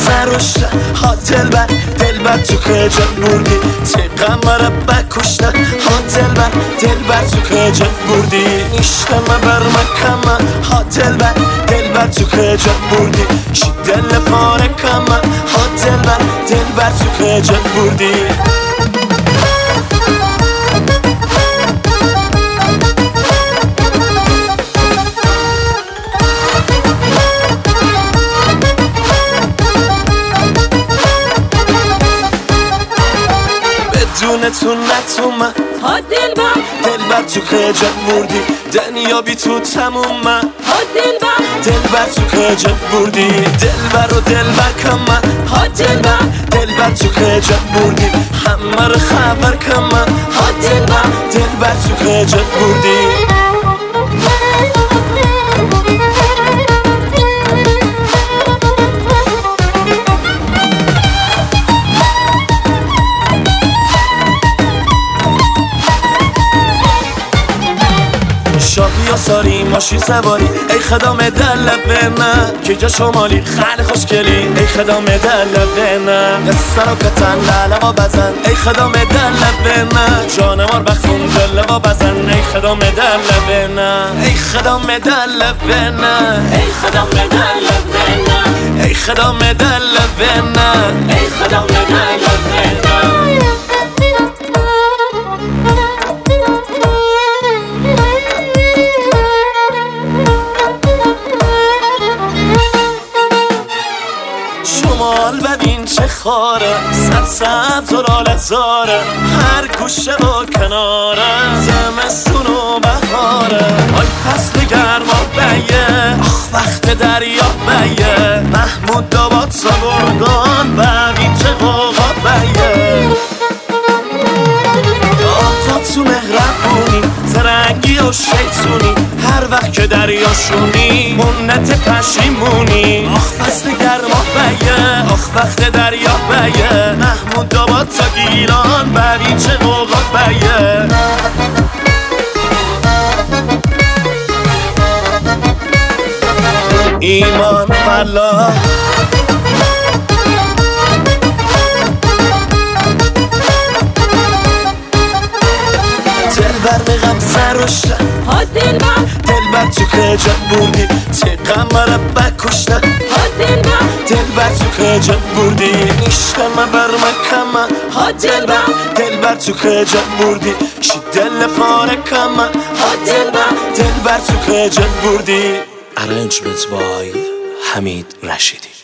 سرشته ها دلبر تو خجل بردی تیقم مرا بکشته ها دلبر تو خجل بردی نیشتم بر مکمه ها دلبر تو خجل بردی چی دل پاره کمه ها دلبر تو خجل بردی بدون تو نتومه ها دلبر تو خجل بردی دنیا بی تو تمومه ها دلبر تو خجل بردی دلبر و دلبر کمه ها دلبر تو خجل بردی همه رو خبر کمه ها دلبر تو خجل بردی شاهی یا ساری ماشین سواری ای خدام دل بنا که جا شمالی خیلی خوشگلی ای خدام دل بنا قصه رو کتن لالوا بزن ای خدام دل بنا جانمار بخون دل و بزن ای خدام دل بنا ای خدام دل بنا ای خدام دل بنا ای خدام دل بنا ای خدام دل بنا شمال ببین چه خاره سبز و لاله‌زاره هر گوشه و کناره زمستون و بهاره آی فصل گرما بیه آخ وقت دریا بیه محمود داباد سابردان ببین چه قوقا بیه آقا تو مهربونی زرنگی و شیطونی هر وقت که دریاشونی منت پشیمونی آخ فصل گرما بیه آخ وقت دریا بیه محمود داباد تا گیلان ببین چه قوقا بیه ایمان فلاح دلبر میغم سرشته ها دلبر تو خجل بردی تیقم مرا بکشته ها دلبر تو خجل بردی نیشتم بر مکمه ها دلبر تو خجل بردی چی دل پاره کمه ها دلبر تو خجل بردی. Arrangements by حمید رشیدی.